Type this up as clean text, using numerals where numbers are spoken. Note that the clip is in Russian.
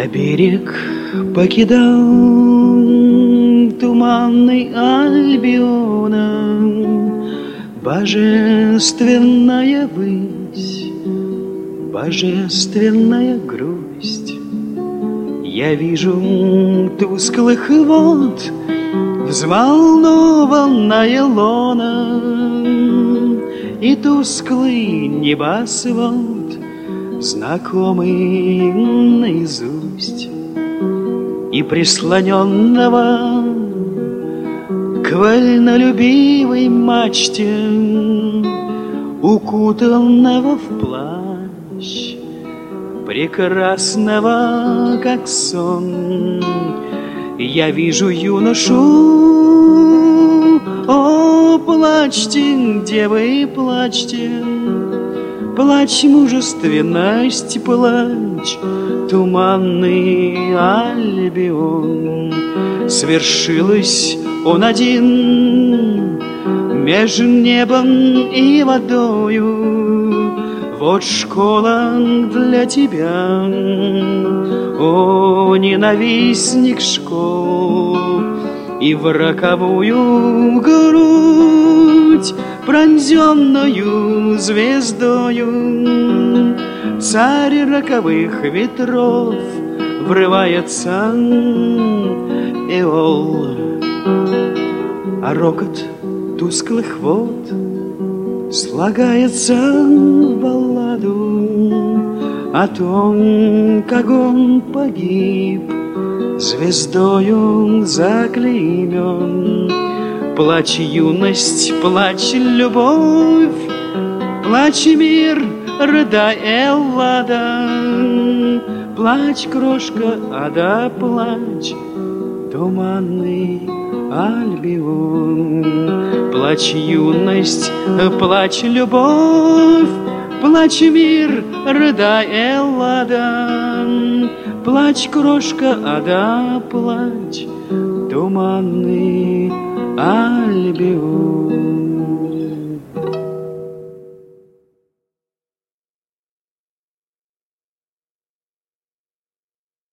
Берег покидал туманный Альбиона, божественная высь, божественная грусть. Я вижу тусклых вод взволнованная лона и тусклый небосвод, знакомый наизусть, и прислоненного к вольнолюбивой мачте, укутанного в плащ, прекрасного, как сон, я вижу юношу. О, плачьте, девы, плачьте, плачь мужественность, плачь, туманный Альбион. Свершилось он один между небом и водою. Вот школа для тебя, о, ненавистник школ, и в роковую грудь, пронзенную звездою, царь роковых ветров врывается Эол, а рокот тусклых вод слагается в балладу о том, как он погиб, звездою заклеймен. Плачь, юность, плачь, любовь, плачь, мир, рыдай, Эллада, плачь, крошка ада, плачь, туманный Альбион. Плачь, юность, плачь, любовь, плачь, мир, рыдай, Эллада, плачь, крошка ада, плачь, туманный Альбион.